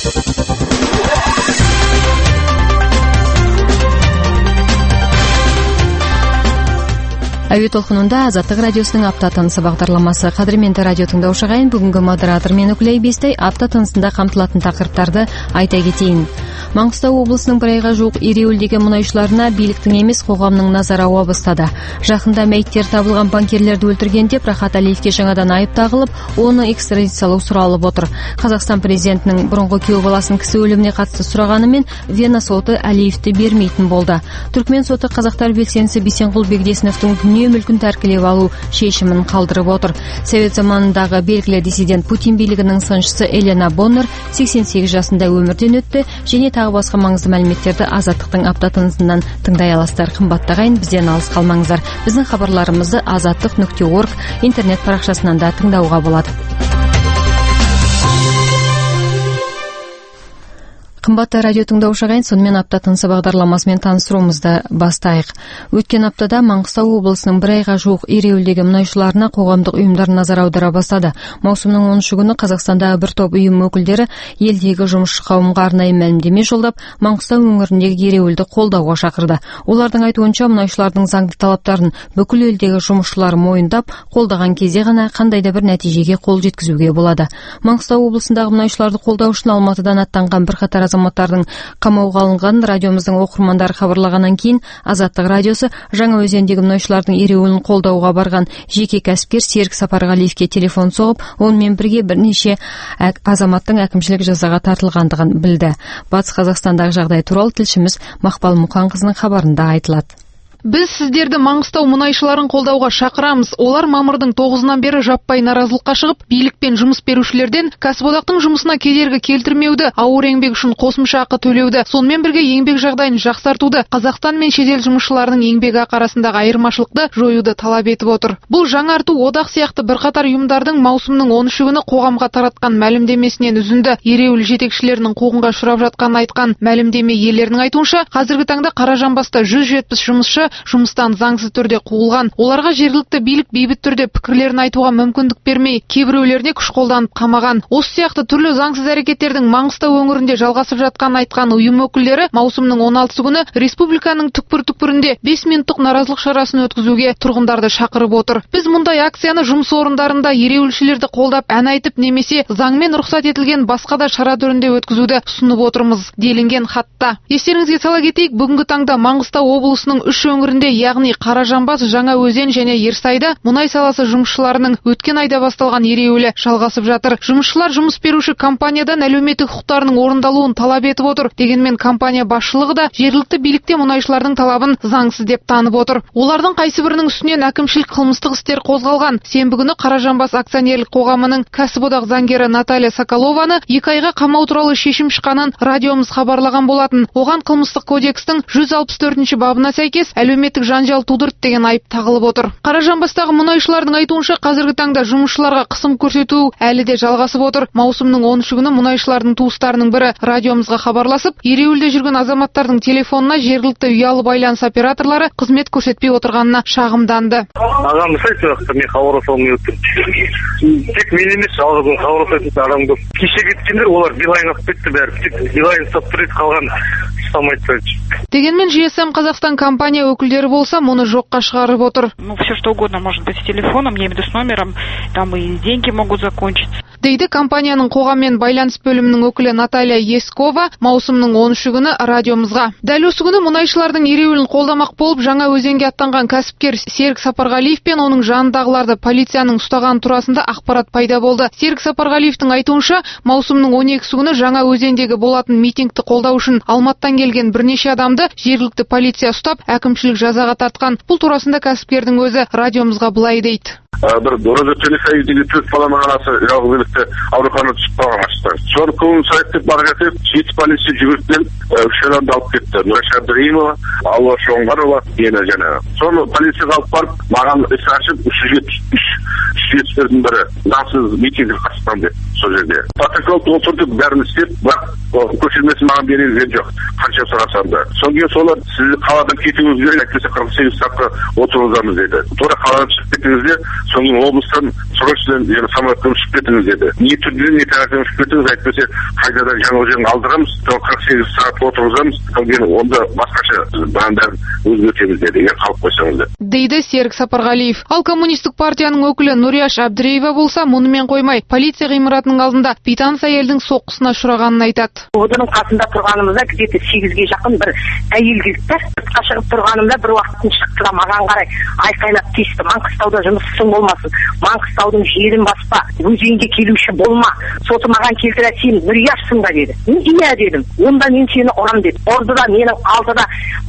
Әуе толқынында Азаттық радиосының апта тынысы бағдарламасы. Қадірменді радио тыңдаушы ағайын, бүгінгі модератор мен Үкілей Бестай апта тынысында қамтылатын тақырыптарды айта кетейін. Маңғыстау облысының бір айға жуық ереуілдегі мұнайшыларына биліктің емес қоғамның назары ауа бастады. Жақында мәйіттер табылған банкирлерді өлтірген деп Рахат Әлиевке жаңадан айып тағылып, оны экстрадициялау сұралып отыр. Қазақстан президентінің бұрынғы күйеу баласының кісі өліміне қатысты сұрағанымен Вена соты Әлиевті бермейтін болды. Түркмен соты қазақтар белсендісі Бейсенқұл Бегдесіновтің дүние мүлкін тәркілеп алу шешімін қалдырып отыр. Совет заманындағы белгілі диссидент Путин билігінің сыншысы Елена Боннер 88 жасында өмірден өтті. Және тағы басқа маңызды мәліметтерді Азаттықтың апта тынысынан тыңдай аласыздар. Қымбатты ағайын, бізден алыс қалмаңыздар. Біздің хабарларымызды azаттық.org интернет парақшасынан да тыңдауға болады. Қымбатты радио тыңдаушы ағайын, сонымен апта тынысы бағдарламасымен таныстыруымызды бастайық. Өткен аптада Маңғыстау облысының бір айға жуық ереуілдегі мұнайшыларына қоғамдық ұйымдар назар аудара бастады. Маусымның 10 күні Қазақстандағы бір топ ұйым өкілдері елдегі жұмысшы қауымға арнайы мәлімдеме жолдап, Маңғыстау өңіріндегі ереуілді қолдауға шақырды. Олардың айтуынша, мұнайшылардың заңды талаптарын бүкіл елдегі жұмысшылар мойындап, қолдаған кезде ғана қандай да бір нәтижеге қол жеткізуге болады. Маңғыстау облысындағы мұнайшыларды қолдау үшін Алматыдан аттанған бірқатар азаматтардың қамауға алынған радиомыздың оқырмандары хабарлағаннан кейін Азаттық радиосы Жаңаөзендегі мұнайшылардың ереуілін қолдауға барған жеке кәсіпкер Серік Сапарғалиевке телефон соғып, онымен бірге бірнеше азаматтың әкімшілік жазаға тартылғандығын білді. Батыс Қазақстандағы жағдай туралы тілшіміз Мақпал Мұқанқызының хабарында айтылады. Біз сіздерді Маңғыстау мұнайшыларын қолдауға шақырамыз. Олар мамырдың 9-нан бері жаппай наразылыққа шығып, билік пен жұмыс берушілерден кәсіподақтың жұмысына кедергі келтірмеуді, ауыр еңбек үшін қосымша ақы төлеуді, сонымен бірге еңбек жағдайын жақсартуды, Қазақстан мен шетел жұмысшыларының еңбек ақы арасындағы айырмашылықты жоюды талап етіп отыр. Бұл жаңарту одақ сияқты бірқатар ұйымдардың маусымның 13 күні қоғамға таратқан мәлімдемесінен үзінді. Ереуіл жетекшілерінің қуғынға ұшырап жатқанын айтқан мәлімдеме иелерінің айтуынша, қазіргі таңда Қаражанбаста 170 жұмысшы жұмыстан заңсыз түрде қуылған. Оларға жергілікті билік бейбіт түрде пікірлерін айтуға мүмкіндік бермей, кейбіреулеріне күш қолданып қамаған. Осы сияқты түрлі заңсыз әрекеттердің Маңғыстау өңірінде жалғасып жатқанын айтқан ұйым өкілдері маусымның 16 күні республиканың түкпір-түкпірінде 5 минуттық наразылық шарасын өткізуге тұрғындарды шақырып отыр. Біз мұндай акцияны жұмыс орындарында ереуілшілерді қолдап, ән айтып немесе заңмен рұқсат етілген басқа да шара түрінде өткізуді ұсынып отырмыз, делінген хатта. Естеріңізге сала кетейік, бүгінгі таңда Маңғыстау облысының 3 өңірінде, яғни Қаражанбас, Жаңаөзен және Ерсайда мұнай саласы жұмысшыларының өткен айда басталған ереуілі жалғасып жатыр. Жұмысшылар жұмыс беруші компаниядан әлеуметтік құқықтарының орындалуын талап етіп отыр. Дегенмен компания басшылығы да жергілікті билікте мұнайшылардың талабын заңсыз деп танып отыр. Олардың қайсыбірінің үстінен әкімшілік қылмыстық істер қозғалған. Сенбі күні Қаражанбас акционерлік қоғамының кәсіподақ заңгері Наталья Соколованы 2 айға қамау туралы шешім шыққанын радиомыз хабарлаған болатын. Оған қылмыстық кодекстің 164 бабына сәйкес әлеуметтік жанжал тудырды деген айып тағылып отыр. Қаражанбастағы мұнайшылардың айтуынша, қазіргі таңда жұмысшыларға қысым көрсету әлі де жалғасып отыр. Маусымның 13 күні мұнайшылардың туыстарының бірі радиомызға хабарласып, ереуілде жүрген азаматтардың телефонына жергілікті ұялы байланыс операторлары қызмет көрсетпей отырғанына шағымданды. Ағамыз айтты, мен хабарласа алмай отырмын. Тек мен емес, жалғыз хабарласатын адам көп. Кеше кеткендер, олар Билайн алып кетті бәрі. Тек Билайн ұстап тұрады, қалған ұстамайды. Дегенмен GSM Қазақстан компания өкілдері болса, мұны жоққа шығарып отыр. Все что угодно может быть с телефоном, я имею в виду с номером, там и деньги могут закончиться. Дейді компанияның қоғаммен байланыс бөлімінің өкілі Наталья Ескова маусымның 13 күні радиомызға. Дәл осы күні мұнайшылардың ереуілін қолдамақ болып Жаңаөзенге аттанған кәсіпкер Серік Сапарғалиев пен оның жанындағыларды полицияның ұстаған турасында ақпарат пайда болды. Серік Сапарғалиевтің айтуынша, маусымның 12 күні Жаңаөзендегі болатын митингті қолдау үшін Алматыдан келген бірнеше адамды жергілікті полиция ұстап, әкімшілік жазаға тартқан. Бұл турасында кәсіпкердің өзі радиомызға былай дейді. Bir doğru telefon Türk falan arası yağlı birlikte Avrupa'na çıkıp kalmıştı. Sonra kovun sayıktık bargası şehit polisi cüvürtlen şöyle de alıp gitti. Nurşah Dırıyımova, Allah Şoğunlarova yine gene. Sonra polisi kalıp barıp mağan esi açıp 370'lerin biri nasıl mitingi katlandı. сол жерде. Протокол толтырдық, бәрін істеп, бірақ көшірмесін маған берілген жоқ. Қанша сұрасам да. Содан кейін солар сіз қаладан кетуіңіз керек, әйтпесе 48 сағатқа отырғызамыз деді. Тура қаладан шығып кетіңіз де, содан кейін облыстан срочно самолетпен ұшып кетіңіз деді. Не түрде не таңертең ұшып кетіңіз, әйтпесе қайтадан Жаңаөзенге алдырамыз, 48 сағат отырғызамыз, содан кейін онда басқаша бәрін өзгертеміз деді, егер қалып қойсаңыз деп. Дейді Серік Сапарғалиев. Ал коммунистік партияның өкілі Нұрияш Абдіреева болса, мұнымен қоймай, полиция ғимаратының алдында бейтаныс әйелдің соққысына ұшырағанын айтады. Оның қасында тұрғанымызда где-то 8-ге жақын бір әйел келді. Сыртқа шығып тұрғанымда бір уақыттың шықты да маған қарай айқайлап тиісті. Маңғыстауда жұмысың болмасын, Маңғыстаудың жерін баспа, өзенге келуші болма. Соты маған келтіре, сен Нұрияшсың ба деді. Иә дедім. Онда мен сені ұрам деді. Ұрды да менің алдыда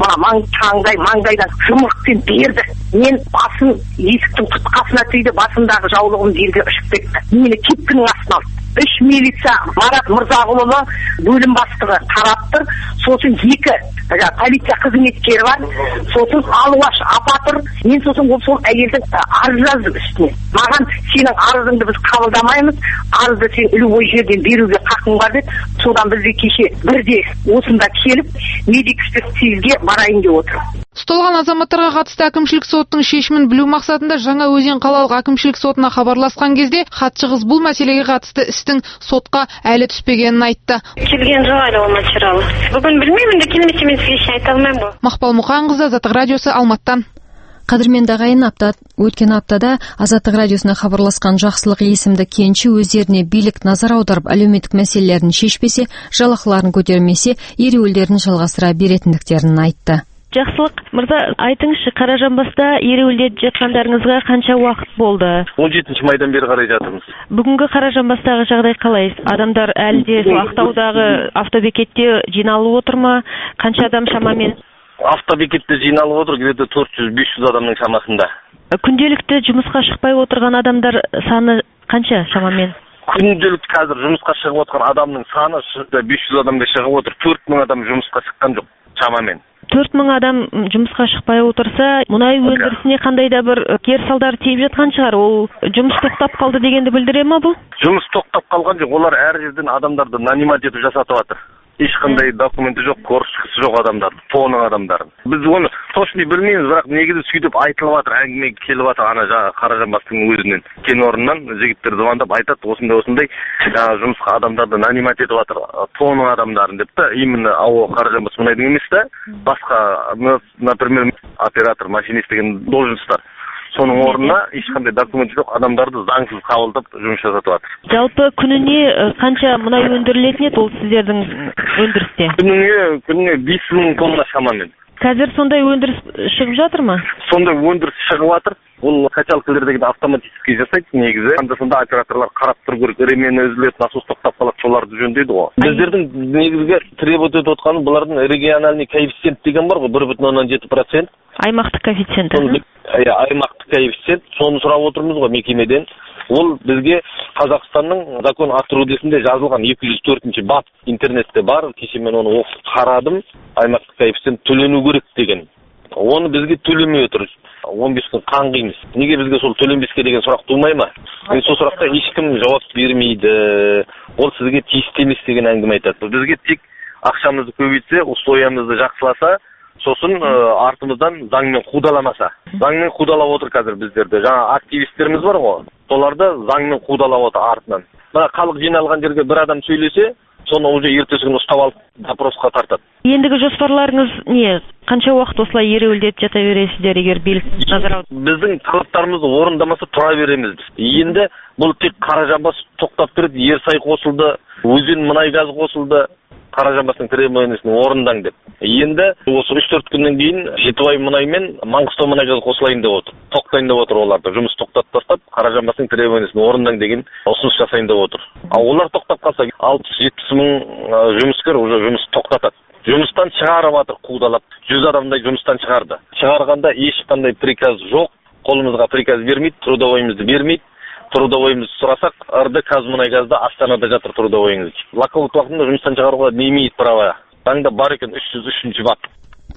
маңдайдан жұмырықпен берді. Мен басым есіктің тұтқасына тиді, басымдағы жаулығым жерге ұшып кетті. Мені кепкінің астына алды. 3 милиция Марат Мырзағұлұлы бөлім бастығы қарап тұр. Сосын 2 полиция қызметкері бар. Сосын Алуаш апа тұр. Мен сосын сол әйелдің арыз жаздым үстіне. Маған сенің арызыңды біз қабылдамаймыз. Арызды сен любой жерден беруге қақың бар деп. Содан бізде кеше бірде осында келіп медик-экспертизге барайын деп отыр. Ұсталған азаматтарға қатысты әкімшілік соттың шешімін білу мақсатында Жаңаөзен қалалық әкімшілік сотына хабарласқан кезде хатшы қыз бұл мәселеге қатысты істің сотқа әлі түспегенін айтты. Келген жоқ әлі ол материалы. Бүгін білмеймін де келмесе мен сізге ештеңе айта алмаймын ғой. Мақпал Мұқанқызы, Азаттық радиосы, Алматыдан. Қадірменді ағайын, өткен аптада Азаттық радиосына хабарласқан Жақсылық есімді кенші өздеріне билік назар аударып, әлеуметтік мәселелерін шешпесе, жалақыларын көтермесе, ереуілдерін жалғастыра беретіндіктерін айтты. Жақсылық мырза, айтыңызшы, Қаражанбаста ереуілдеп жатқандарыңызға қанша уақыт болды? 17 майдан бері қарай жатырмыз. Бүгінгі Қаражанбастағы жағдай қалай? Адамдар әлі де Ақтаудағы автобекетте жиналып отыр ма? Қанша адам шамамен? Автобекетте жиналып отыр, где-то 400-500 адамның шамасында. Күнделікті жұмысқа шықпай отырған адамдар саны қанша шамамен? Күнделікті қазір жұмысқа шығып отырған адамның саны 500 адамға шығып отыр. 4000 адам жұмысқа шыққан жоқ шамамен. 4000 адам жұмысқа шықпай отырса, мұнай өндірісіне қандай да бір кері салдар тиіп жатқан шығар. Ол жұмыс тоқтап қалды дегенді білдіре ме бұл? Жұмыс тоқтап қалған жоқ. Олар әр жерден адамдарды нанимать етіп жасатып жатыр. Ешқандай документі жоқ, коршкасы жоқ адамдарды, тоның адамдарын. Біз оны точно білмейміз, бірақ негізі сөйтіп айтылып жатыр, әңгіме келіп жатыр ана Қаражанбастың өзінен. Кен орнынан жігіттер звондап айтады, осындай жұмысқа адамдарды нанимать етіп жатыр, тоның адамдарын деп та, именно Қаражанбас мұнайдың емес та, басқа, например, оператор, машинист деген должностьтар. Соның орнына ешқандай документ жоқ, адамдарды заңсыз қабылдап жұмыс жасатып жатыр. Жалпы күніне қанша мұнай өндірілетін еді ол сіздердің өндірісте? Күніне 5000 тонна шамамен. Қазір сондай өндіріс шығып жатыр ма? Сондай өндіріс шығып жатыр. Ол качалкалар деген автоматически жасайды негізі. Анда-санда операторлар қарап тұру керек, ремені үзіледі, насос тоқтап қалады, соларды жөндейді ғой. Біздердің негізгі требовать етіп отқаны бұлардың региональный коэффициент деген бар ғой, 1,07%. Аймақтық коэффициент. Аймақтық коэффициент. Соны сұрап отырмыз ғой мекемеден. Ол бізге Қазақстанның закон о трудесінде жазылған 204-ші бап интернетте бар. Кеше мен оны оқып қарадым. Аймақтық коэффициент төлену керек деген. Оны бізге төлемей отыр. 15 күн қаңғимыз. Неге бізге сол төленбеске деген сұрақ тумай ма? Мен сол сұраққа ешкім жауап бермейді. Ол сізге тиісті емес деген әңгіме айтады. Бізге тек ақшамызды көбейтсе, условиямызды жақсыласа, сосын артымыздан заңмен қудаламаса. Заңмен қудалап отыр қазір біздерді. Жаңа активистеріміз бар ғой, соларды заңмен қудалап отыр артынан. Мына халық жиналған жерге бір адам сөйлесе, соны уже ертесі күні ұстап алып допросқа тартады. Ендігі жоспарларыңыз не? Қанша уақыт осылай ереуілдеп жата бересіздер егер билік назар аударса? Біздің талаптарымызды орындамаса тұра береміз біз. Енді бұл тек Қаражанбас тоқтап тұрды, Ерсай қосылды, өзен мұнай газ қосылды, Қаражанбастың требованиясын орындаң деп. Енді осы 3-4 күннен кейін Жетібай мұнай мен Маңғыстау мұнай газ қосылайын деп отыр. Тоқтайын деп отыр оларды. Жұмыс тоқтатып тастап, Қаражанбастың требованиясын орындаң деген ұсыныс жасайын деп отыр. Ал олар тоқтап қалса 60-70 мың жұмыскер уже жұмыс тоқтатады. Жұмыстан шығарып жатыр қудалап. 100 адамдай жұмыстан шығарды. Шығарғанда ешқандай приказ жоқ. Қолымызға приказ бермейді, трудовойымызды бермейді. Трудовойымызды сұрасақ, РД Қазмұнайгазда Астанада жатыр трудовойыңыз. Локаут уақытында жұмыстан шығаруға не имеет права. Заңда бар екен 303-ші бап.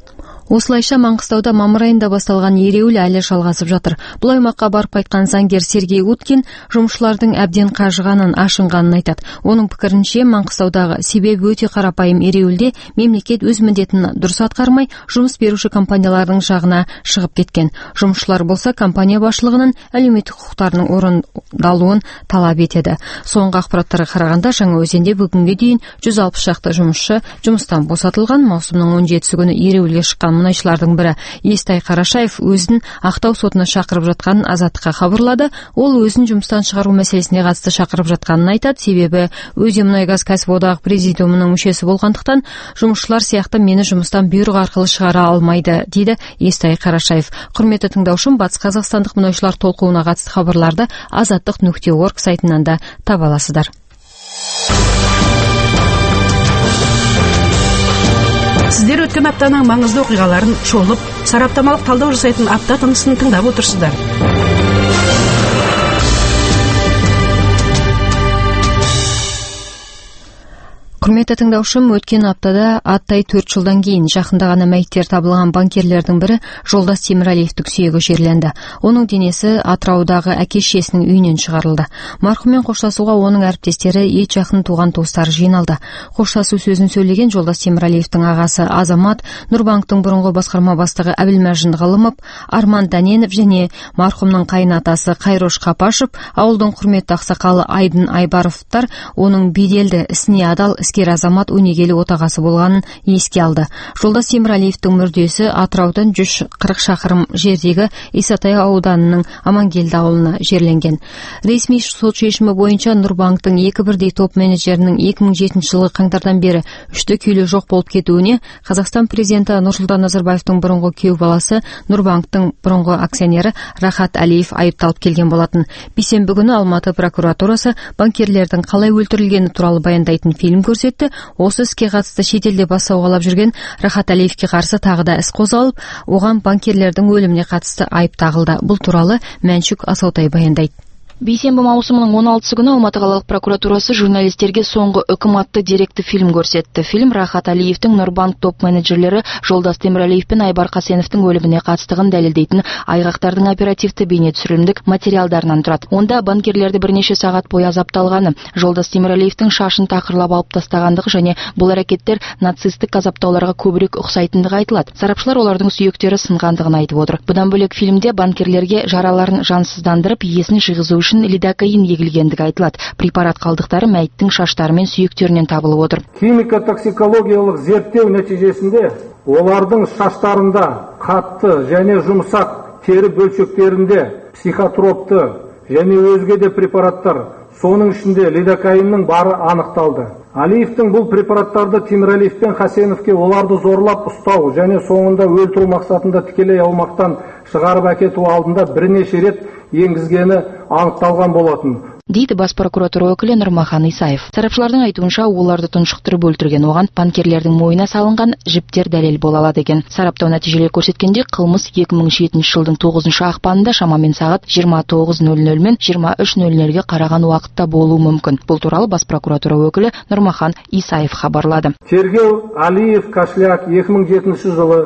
Осылайша Маңғыстауда мамыр айында басталған ереуіл әлі жалғасып жатыр. Бұл аймаққа барып қайтқан заңгер Сергей Уткин жұмысшылардың әбден қажығанын, ашынғанын айтады. Оның пікірінше, Маңғыстаудағы себебі өте қарапайым: ереуілде мемлекет өз міндетін дұрыс атқармай, жұмыс беруші компаниялардың жағына шығып кеткен. Жұмысшылар болса компания басшылығының әлеуметтік құқықтарының орындалуын талап етеді. Соңғы ақпараттарға қарағанда, Жаңаөзенде бүгінге дейін 160 шақты жұмысшы жұмыстан босатылған. Маусымның 17 күні ереуілге шыққан мұнайшылардың бірі Естай Қарашаев өзін Ақтау сотына шақырып жатқанын Азаттыққа хабарлады. Ол өзін жұмыстан шығару мәселесіне қатысты шақырып жатқанын айтады. Себебі Өземұнайгаз кәсіподағы президиумының мүшесі болғандықтан жұмысшылар сияқты мені жұмыстан бұйрық арқылы шығара алмайды, дейді Естай Қарашаев. Құрметті тыңдаушым, батыс қазақстандық мұнайшылар толқуына қатысты хабарларды azаттық.org сайтынан да таба аласыздар. Сіздер өткен аптаның маңызды оқиғаларын шолып, сараптамалық талдау жасайтын апта тынысын тыңдап отырсыздар. Құрметті тыңдаушым, өткен аптада аттай 4 жылдан кейін жақында ғана мәйіттер табылған банкирлердің бірі Жолдас Темірәлиевтің сүйегі жерленді. Оның денесі Атыраудағы әке-шешесінің үйінен шығарылды. Марқұммен қоштасуға оның әріптестері, ет жақын туған туыстары жиналды. Қоштасу сөзін сөйлеген Жолдас Темірәлиевтің ағасы Азамат, Нұрбанктың бұрынғы басқарма бастығы Әбілмәжін Ғалымов, Арман Дәненов және марқұмның қайынатасы Қайрош Қапашев, ауылдың құрметті ақсақалы Айдын Айбаровтар оның беделді, ісіне адал, іскер азамат, өнегелі отағасы болғанын еске алды. Жолдас Темірәлиевтің мүрдесі Атыраудан 140 шақырым жердегі Исатай ауданының Амангелді ауылына жерленген. Ресми сот шешімі бойынша Нұрбанктың 2 бірдей топ менеджерінің 2007 жылғы қаңтардан бері үшті күйлі жоқ болып кетуіне Қазақстан президенті Нұрсұлтан Назарбаевтың бұрынғы күйеу баласы, Нұрбанктың бұрынғы акционері Рахат Әлиев айыпталып келген болатын. Бейсенбі күні Алматы прокуратурасы банкирлердің қалай өлтірілгені туралы баяндайтын фильм көрсетті. Осы іске қатысты шетелде бас сауғалап жүрген Рахат Әлиевке қарсы тағы да іс қозғалып, оған банкирлердің өліміне қатысты айып тағылды. Бұл туралы Мәншүк Асаутай баяндайды. Бейсенбі маусымның 16 күні Алматы қалалық прокуратурасы журналистерге соңғы үкім атты деректі фильм көрсетті. Фильм Рахат Әлиевтің Нұрбанк топ менеджерлері Жолдас Темірәлиев пен Айбар Қасеновтың өліміне қатыстығын дәлелдейтін айғақтардың оперативті бейне түсірілімдік материалдарынан тұрады. Онда банкирлерді бірнеше сағат бойы азапталғаны, Жолдас Темірәлиевтің шашын тақырлап алып тастағандығы және бұл әрекеттер нацистік азаптауларға көбірек ұқсайтындығы айтылады. Сарапшылар олардың сүйектері сынғандығын айтып отыр. Бұдан бөлек фильмде банкирлерге жараларын жансыздандырып, иесін жиғызу үшін лидокаин егілгендігі айтылады. Препарат қалдықтары мәйіттің шаштары мен сүйектерінен табылып отыр. Химико-токсикологиялық зерттеу нәтижесінде олардың шаштарында қатты және жұмсақ тері бөлшектерінде психотропты және өзге де препараттар, соның ішінде лидокаиннің бары анықталды. Алиевтің бұл препараттарды Темірәлиев пен Қасеновке оларды зорлап ұстау және соңында өлтіру мақсатында тікелей аумақтан шығарып әкету алдында бірнеше рет енгізгені анықталған болатын, дейді бас прокуратура өкілі Нұрмахан Исаев. Сарапшылардың айтуынша, оларды тұншықтырып өлтірген оған банкирлердің мойнына салынған жіптер дәлел бола алады екен. Сараптау нәтижелері көрсеткенде, қылмыс 2007 жылдың 9 ақпанында шамамен сағат 29:00 мен 23:00-ге қараған уақытта болуы мүмкін. Бұл туралы бас прокуратура өкілі Нұрмахан Исаев хабарлады. Тергеу Алиев Кашляк 2007 жылы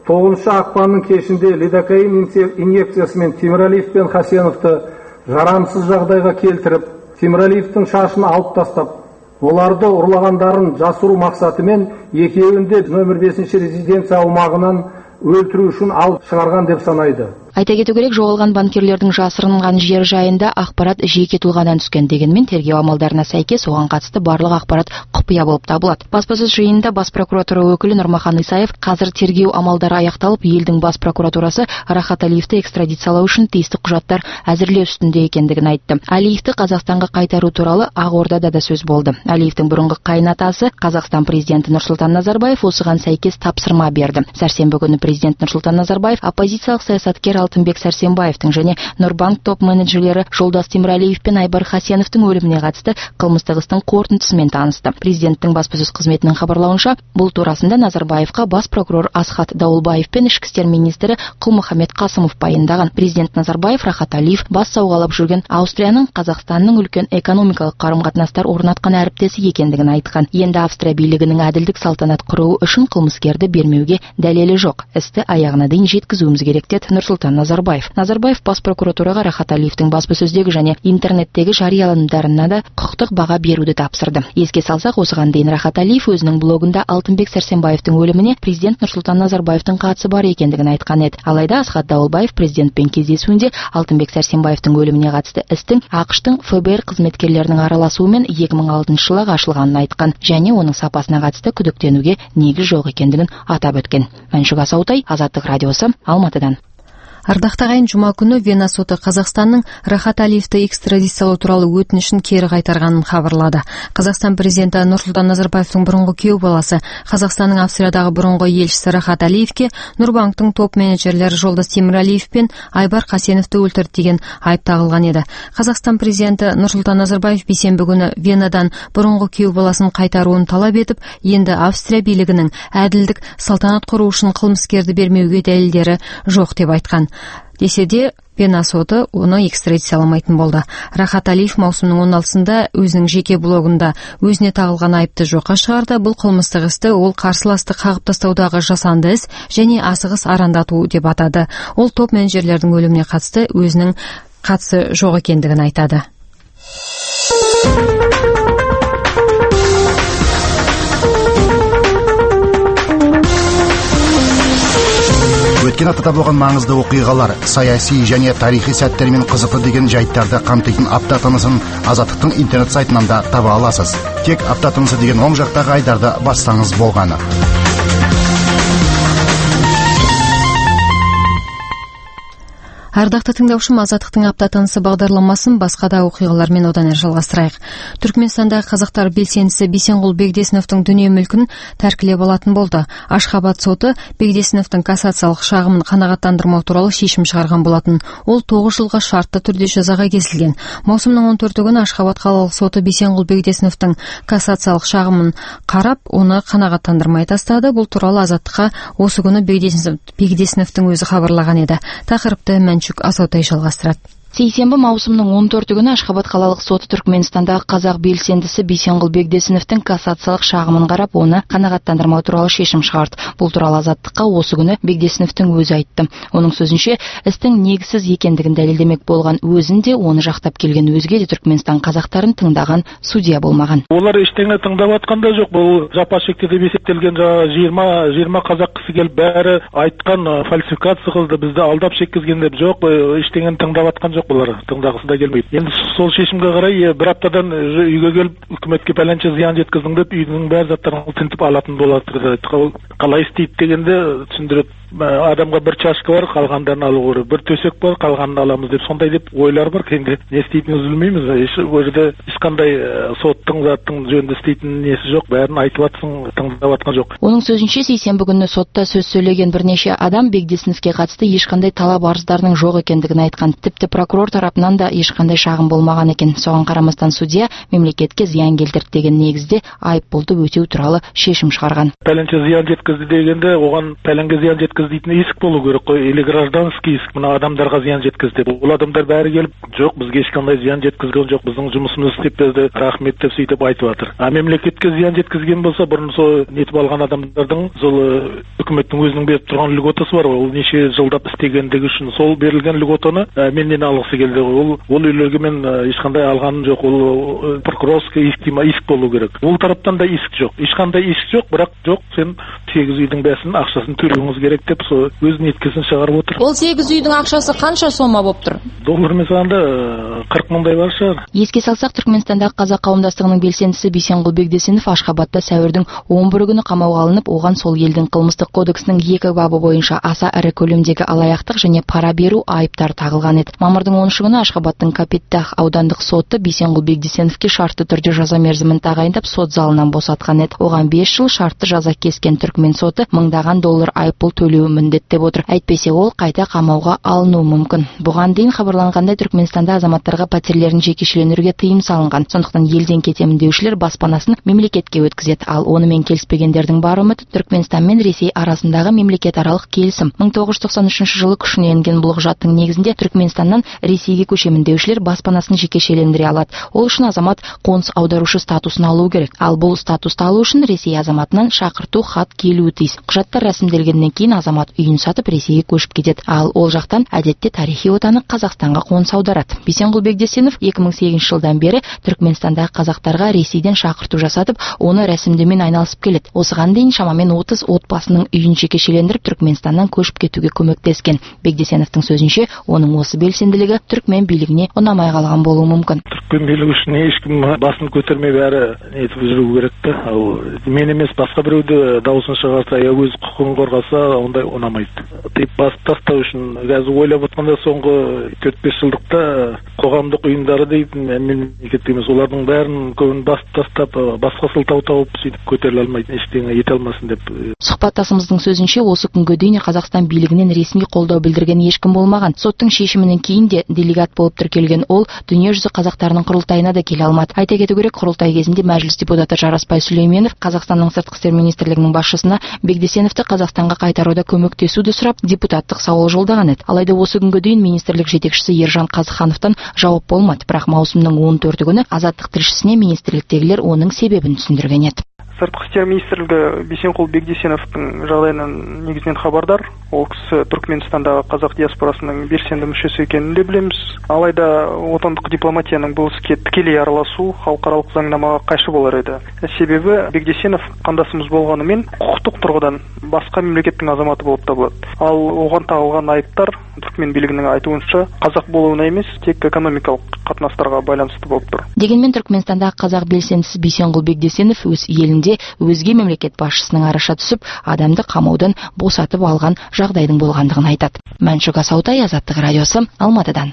9 ақпанның кешінде лидокаин инъекциясымен Темірәлиев пен Қасеновты жарамсыз жағдайға келтіріп, Темірәлиевтің шашын алып тастап, оларды ұрлағандарын жасыру мақсатымен екеуінде нөмір 5 резиденция аумағынан өлтіру үшін алып шығарған деп санайды. Айта кету керек, жоғалған банкирлердің жасырынған жер жайында ақпарат жеке тұлғадан түскен, дегенмен тергеу амалдарына сәйкес оған қатысты барлық ақпарат құпия болып табылады. Баспасөз жиынында бас прокуратура өкілі Нұрмахан Исаев қазір тергеу амалдары аяқталып, елдің бас прокуратурасы Рахат Әлиевті экстрадициялау үшін тиісті құжаттар әзірлеу үстінде екендігін айтты. Әлиевті Қазақстанға қайтару туралы Ақордада да сөз болды. Әлиевтің бұрынғы қайынатасы Қазақстан президенті Нұрсұлтан Назарбаев осыған сәйкес тапсырма берді. Сәрсенбі күні президент Нұрсұлтан Назарбаев оппозициялық саясаткер Алтынбек Сәрсенбаевтың және Нұрбанк топ-менеджерлері Жолдас Темірәлиев пен Айбар Хасеновтың өліміне қатысты қылмыстық істің қорытындысымен танысты. Президенттің баспасөз қызметінің хабарлауынша, бұл турасында Назарбаевқа бас прокурор Асхат Дауылбаев пен ішкі істер министрі Құлмұхаммед Қасымов баяндаған. Президент Назарбаев Рахат Алиев бас сауғалап жүрген Аустрияның Қазақстанның үлкен экономикалық қарым-қатынастар орнатқан әріптесі екендігін айтқан. Енді Австрия билігінің әділдік салтанат құруы үшін қылмыскерді бермеуге дәлелі жоқ. Істі аяғына дейін жеткізуіміз керек деді Нұрсұлтан Назарбаев. Назарбаев бас прокуратураға Рахат Алиевтің баспасөздегі және интернеттегі жарияланымдарына да құқықтық баға беруді тапсырды. Еске салсақ, осыған дейін Рахат Алиев өзінің блогында Алтынбек Сәрсенбаевтың өліміне президент Нұрсұлтан Назарбаевтың қатысы бар екендігін айтқан еді. Алайда Асхат Дауылбаев президентпен кездесуінде Алтынбек Сәрсенбаевтың өліміне қатысты істің ақш-тың ФБР қызметкерлерінің араласуымен 2006 жылы ашылғанын айтқан және оның сапасына қатысты күдіктенуге негіз жоқ екендігін атап өткен. Мәншүк Асаутай, Азаттық радиосы, Алматыдан. Ардақты ағайын, жұма күні Вена соты Қазақстанның Рахат Алиевті экстрадициялау туралы өтінішін кері қайтарғанын хабарлады. Қазақстан президенті Нұрсұлтан Назарбаевтың бұрынғы күйеу баласы, Қазақстанның Австриядағы бұрынғы елшісі Рахат Алиевке Нұрбанктың топ-менеджерлері Жолдас Темірәлиев пен Айбар Хасеновты өлтірді деген айып тағылған еді. Қазақстан президенті Нұрсұлтан Назарбаев бейсенбі күні Венадан бұрынғы күйеу баласын қайтаруын талап етіп, енді Австрия билігінің әділдік салтанат құру үшін қылмыскерді бермеуге дәлелдері жоқ деп айтқан. Десе де, Вена соты оны экстрадицияламайтын болды. Рахат Алиев маусымның 16-сында өзінің жеке блогында өзіне тағылған айыпты жоққа шығарды. Бұл қылмыстық істі ол қарсыласты қағып тастаудағы жасанды іс және асығыс арандату деп атады. Ол топ-менеджерлердің өліміне қатысты өзінің қатысы жоқ екендігін айтады. Өткен аптада болған маңызды оқиғалар, саяси және тарихи сәттермен қызықты деген жайттарды қамтитын апта тынысын Азаттықтың интернет сайтынан да таба аласыз. Тек апта тынысы деген оң жақтағы айдарды бассаңыз болғаны. Ардақты тыңдаушым, Азаттықтың апта тынысы бағдарламасын басқа да оқиғалармен одан әрі жалғастырайық. Түркменстандағы қазақтар белсендісі Бейсенғұл Бегдесіновтің дүние мүлкін тәркілеп алатын болды. Ашхабад соты Бегдесіновтің кассациялық шағымын қанағаттандырмау туралы шешім шығарған болатын. Ол 9 жылға шартты түрде жазаға кесілген. Маусымның 14 күні Ашхабад қалалық соты Бейсенғұл Бегдесіновтің кассациялық шағымын қарап, оны қанағаттандырмай тастады. Бұл туралы Азаттыққа осы күні Бегдесіновтің өзі хабарлаған еді. Тақырыпты Мәншүк Асаутай жалғастырады. Сейсенбі маусымның 14 күні Ашхабад қалалық соты Түркменстандағы қазақ белсендісі Бейсенғұл Бегдесіновтің кассациялық шағымын қарап, оны қанағаттандырмау туралы шешім шығарды. Бұл туралы Азаттыққа осы күні Бегдесіновтің өзі айтты. Оның сөзінше, істің негізсіз екендігін дәлелдемек болған өзінде оны жақтап келген өзге де Түркменстан қазақтарын тыңдаған судья болмаған. Олар ештеңе тыңдап атқанда жоқ. Бұл жапа шекті деп есептелген 20 қазақ кісі келіп бәрі айтқан фальсификация қылды, бізді алдап шеккізген деп жоқ, ештеңені тыңдап атқан жоқ. Бұлар тыңдағысы да келмейді. Енді сол шешімге қарай бір аптадан үйге келіп, үкіметке пәленше зиян жеткіздің деп, үйдің бәр заттарын тінтіп алатын болады. Қалай істейді дегенде түсіндіреді. Адамға бір чашка бар, қалғандарын алу керек. Bir төсек бар, қалғанын аламыз деп, сондай деп ойлар бар. Енді не істейтінімізді білмейміз. Ол жерде ешқандай соттың заттың жөнінде істейтін несі жоқ. Бәрін айтып атсың, тыңдап атқан жоқ. Оның сөзінше, сейсенбі күні сотта сөз сөйлеген бірнеше адам Бегдесіновке қатысты ешқандай талап арыздарының жоқ екендігін айтқан. Тіпті прокурор тарапынан да ешқандай шағым болмаған екен. Соған қарамастан судья мемлекетке зиян келтірді деген негізде айыппұлды өтеу туралы шешім шығарған. Пәленше зиян жеткізді дегенде, оған пәленге зиян жеткізді дейтін иск болу керек қой, или гражданский иск, мына адамдарға зиян жеткізді. Ол адамдар бәрі келіп, жоқ, бізге ешқандай зиян жеткізген жоқ, біздің жұмысымызды істеп берді, рахмет деп сөйтіп айтып жатыр. Мемлекетке зиян жеткізген болса, бұрын сол нетіп алған адамдардың сол үкіметтің өзінің беріп тұрған льготасы бар, ол неше жылдап істегендігі үшін сол берілген льготаны менен алғысы келді. Ол үйлерге мен ешқандай алғаным жоқ, ол прокурорский иск болу керек. Ол тараптан да иск жоқ, ешқандай иск жоқ, бірақ жоқ, сен 8 үйдің бәсін ақшасын төлеуіңіз керек деп өз неткесін шығарып отыр. Ол 8 үйдің ақшасы қанша сома болып тұр? Доллармен салғанда 40 мыңдай бар шығар. Еске салсақ, Түркменстандағы қазақ қауымдастығының белсендісі Бейсенғұл Бегдесінов Ашхабадта сәуірдің 11 күні қамауға алынып, оған сол елдің қылмыстық кодексінің 2 бабы бойынша аса ірі көлемдегі алаяқтық және пара беру айыптар тағылған еді. Мамырдың 10 күні Ашхабадтың Капиттах аудандық соты Бейсенғұл Бегдесіновке шартты түрде жаза мерзімін тағайындап, сот залынан босатқан еді. Оған 5 жыл шартты жаза кескен Түркмен соты $1000 айыппұл төлеу төлеуі міндет деп отыр. Әйтпесе ол қайта қамауға алынуы мүмкін. Бұған дейін хабарланғандай Түркменстанда азаматтарға пәтерлерін жекешелендіруге тыйым салынған. Сондықтан елден кетемін деушілер баспанасын мемлекетке өткізеді. Ал онымен келіспегендердің бар үміті Түркменстан мен Ресей арасындағы мемлекетаралық келісім. 1993 жылы күшіне енген бұл құжаттың негізінде Түркменстаннан Ресейге көшемін деушілер баспанасын жекешелендіре алады. Ол үшін азамат қоныс аударушы статусын алу керек. Ал бұл статусты алу үшін Ресей азаматынан шақырту хат келуі тиіс. Құжаттар рәсімделгеннен кейін азамат үйін сатып Ресейге көшіп кетеді. Ал ол жақтан әдетте тарихи отаны Қазақстанға қоныс аударады. Бейсенғұл Бекдесенов 2008 жылдан бері Түркменстандағы қазақтарға Ресейден шақырту жасатып, оны рәсімдеумен айналысып келеді. Осыған дейін шамамен 30 отбасының үйін жекешелендіріп Түркменстаннан көшіп кетуге көмектескен. Бекдесеновтың сөзінше, оның осы белсенділігі түркмен билігіне ұнамай қалған болуы мүмкін. Түркмен билігі үшін ешкім басын көтермей бәрі нетіп жүру керек та. Ал мен емес басқа біреуді дауысын шығарса, я өз құқығын қорғаса, ондай ұнамайды. Тек басып тастау үшін қазір ойлап отқанда соңғы 4-5 жылдықта қоғамдық ұйымдары дейтін мемлекет емес, олардың бәрін көбін басып тастап, басқа сылтау тауып сөйтіп көтеріле алмайды, ештеңе ете алмасын деп. Сұхбаттасымыздың сөзінше, осы күнге дейін Қазақстан билігінен ресми қолдау білдірген ешкім болмаған. Соттың шешімінен кейін де делегат болып тіркелген ол дүниежүзі қазақтарының құрылтайына да келе алмады. Айта кету керек, құрылтай кезінде мәжіліс депутаты Жарасбай Сүлейменов Қазақстанның сыртқы істер министрлігінің басшысына Бекдесеновті Қазақстанға қайтаруда көмектесуді сұрап депутаттық сауал жолдаған еді. Алайда осы күнге дейін министрлік жетекшісі Ержан Қазыхановтан жауап болмады. Бірақ маусымның 14 күні Азаттық тілшісіне министрліктегілер оның себебін түсіндірген еді. Сыртқы істер министрлігі Бейсенқұл Бекдесеновтың жағдайынан негізінен хабардар. Ол кісі Түркменстандағы қазақ диаспорасының белсенді мүшесі екенін де білеміз. Алайда отандық дипломатияның бұл іске тікелей араласу халықаралық заңнамаға қайшы болар еді. Себебі Бекдесенов қандасымыз болғанымен құқықтық тұрғыдан басқа мемлекеттің азаматы болып табылады. Ал оған тағылған айыптар Түркмен билігінің айтуынша қазақ болуына емес, тек экономикалық қатынастарға байланысты болып тұр. Дегенмен Түркменстандағы қазақ белсендісі Бейсенқұл Бекдесенов өз елінде өзге мемлекет басшысының араша түсіп, адамды қамаудан босатып алған жағдайдың болғандығын айтады. Мәншүк Асаутай, Азаттық радиосы, Алматыдан.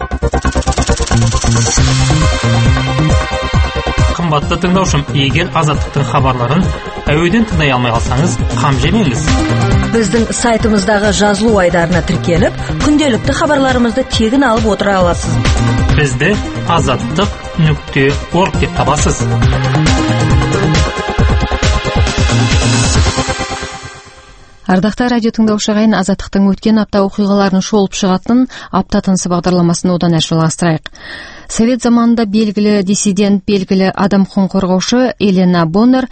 Қымбатты тыңдаушым, егер Азаттықтың хабарларын әуеден тыңдай алмай қалсаңыз, қам жемеңіз. Біздің сайтымыздағы жазылу айдарына тіркеліп, күнделікті хабарларымызды тегін алып отыра аласыз. Бізді azаттық.org деп табасыз. Ардақты радио тыңдаушы ағайын, Азаттықтың өткен апта оқиғаларын шолып шығатын апта тынысы бағдарламасын одан әрі жалғастырайық. Совет заманында белгілі диссидент, белгілі адам құқығын қорғаушы Елена Боннер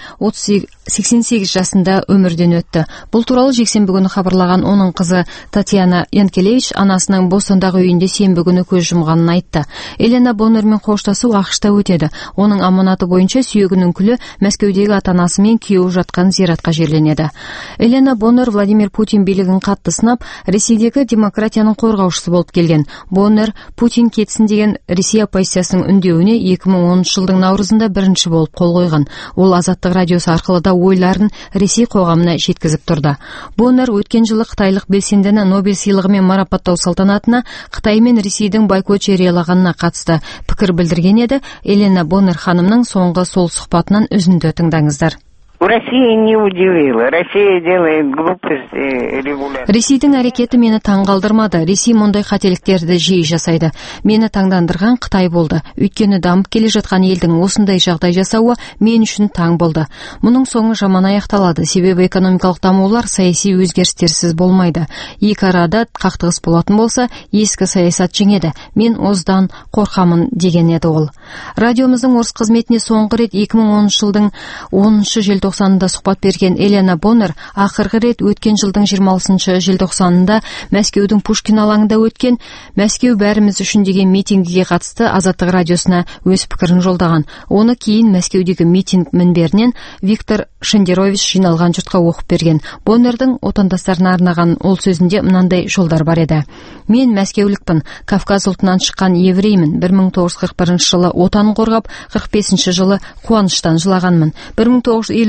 88 жасында өмірден өтті. Бұл туралы жексенбі күні хабарлаған оның қызы Татьяна Янкелевич анасының Бостондағы үйінде сенбі күні көз жұмғанын айтты. Елена Боннермен қоштасу ақшта өтеді. Оның аманаты бойынша сүйегінің күлі Мәскеудегі ата-анасы мен күйеуі жатқан зиратқа жерленеді. Елена Боннер Владимир Путин билігін қатты сынап, Ресейдегі демократияның қорғаушысы болып келген. Боннер Путин кетсін деген Ресей оппозициясының үндеуіне 2010 жылдың наурызында бірінші болып қол қойған. Ол Азаттық радиосы арқылы да ойларын Ресей қоғамына жеткізіп тұрды. Боннер өткен жылы қытайлық белсендіні Нобель сыйлығымен марапаттау салтанатына Қытай мен Ресейдің бойкот жариялағанына қатысты пікір білдірген еді. Елена Боннер ханымның соңғы сол сұхбатынан үзінді тыңдаңыздар. Россия не удивила. Россия делает глупости регулярно. Ресейдің әрекеті мені таңғалдырмады. Ресей мұндай қателіктерді жиі жасайды. Мені таңдандырған Қытай болды. Өйткені дамып келе жатқан елдің осындай жағдай жасауы мен үшін таң болды. Мұның соңы жаман аяқталады. Себебі экономикалық дамулар саяси өзгерістерсіз болмайды. Екі арада қақтығыс болатын болса, ескі саясат жеңеді. Мен осыдан қорқамын деген еді ол. Радиомыздың орыс қызметіне соңғы рет 2010 жылдың 10 желтоқсанында сұхбат берген Елена Боннер ақырғы рет өткен жылдың 26 желтоқсанында Мәскеудің Пушкин алаңында өткен Мәскеу бәріміз үшін деген митингіге қатысты Азаттық радиосына өз пікірін жолдаған. Оны кейін Мәскеудегі митинг мінберінен Виктор Шендерович жиналған жұртқа оқып берген. Боннердің отандастарына арнаған ол сөзінде мынандай жолдар бар еді. Мен мәскеулікпін, Кавказ ұлтынан шыққан евреймін. 1941 жылы отанын қорғап, 45 жылы қуаныштан жылағанмын. 1950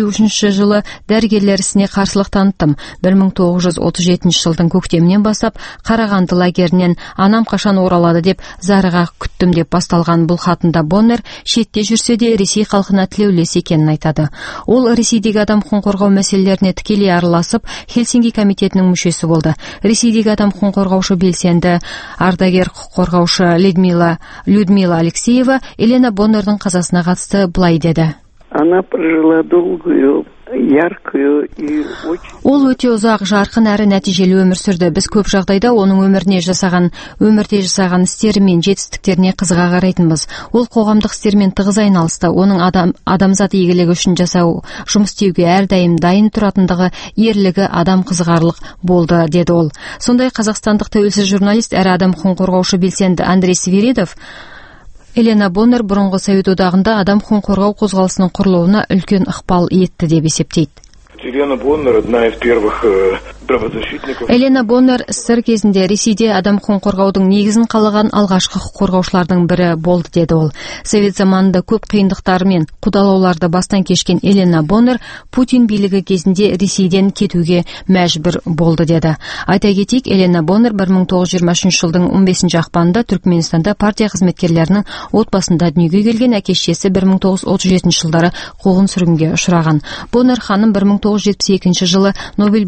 2003 жылы дәрігерлер ісіне қарсылық таныттым. 1937 жылдың көктемінен бастап Қарағанды лагерінен анам қашан оралады деп зарыға күттім деп басталған бұл хатында Боннер шетте жүрсе де Ресей халқына тілеулес екенін айтады. Ол Ресейдегі адам құқығын қорғау мәселелеріне тікелей араласып, Хельсинки комитетінің мүшесі болды. Ресейдегі адам құқығын қорғаушы белсенді ардагер құқық қорғаушы Людмила Алексеева Елена Боннердің қазасына қатысты былай деді. Она прожила долгую, яркую и очень... Ол өте ұзақ, жарқын әрі нәтижелі өмір сүрді. Біз көп жағдайда оның өмірде жасаған істері мен жетістіктеріне қызыға қарайтынбыз. Ол қоғамдық істермен тығыз айналысты. Оның адамзат игілігі үшін жұмыс істеуге әрдайым дайын тұратындығы, ерлігі адам қызығарлық болды, деді ол. Сондай қазақстандық тәуелсіз журналист әрі адам құқығын қорғаушы белсенді Андрей Свиридов Елена Боннер бұрынғы Совет одағында адам құқығын қорғау қозғалысының құрылуына үлкен ықпал етті деп есептейді. Елена Боннер одна из первых правозащитников. Елена Боннер СССР кезінде Ресейде адам құқығын қорғаудың негізін қалаған алғашқы құқық қорғаушылардың бірі болды, деді ол. Совет заманында көп қиындықтар мен қудалауларды бастан кешкен Елена Боннер Путин билігі кезінде Ресейден кетуге мәжбүр болды, деді. Айта кетейік, Елена Боннер 1923 жылдың 15 ақпанында Түркменстанда партия қызметкерлерінің отбасында дүниеге келген. Әке-шешесі 1937 жылдары қуғын сүргінге ұшыраған. Боннер ханым 1972 жылы Нобель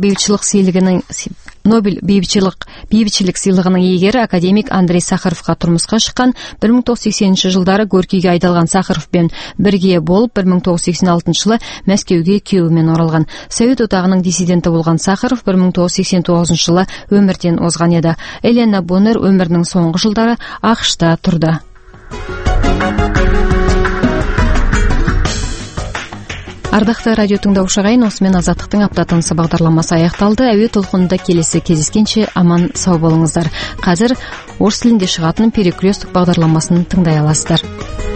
бейбітшілік сыйлығының иегері академик Андрей Сахаровқа тұрмысқа шыққан. 1980 жылдары Горькийге айдалған Сахаровпен бірге болып, 1986 жылы Мәскеуге күйеуімен оралған. Совет одағының диссиденті болған Сахаров 1989 жылы өмірден озған еді. Елена Боннер өмірінің соңғы жылдары ақш-та тұрды. Ардақты радио тыңдаушы ағайын, осымен Азаттықтың апта тынысы бағдарламасы аяқталды. Әуе толқынында келесі кездескенше аман сау болыңыздар. Қазір орыс тілінде шығатын перекрестік бағдарламасын тыңдай аласыздар.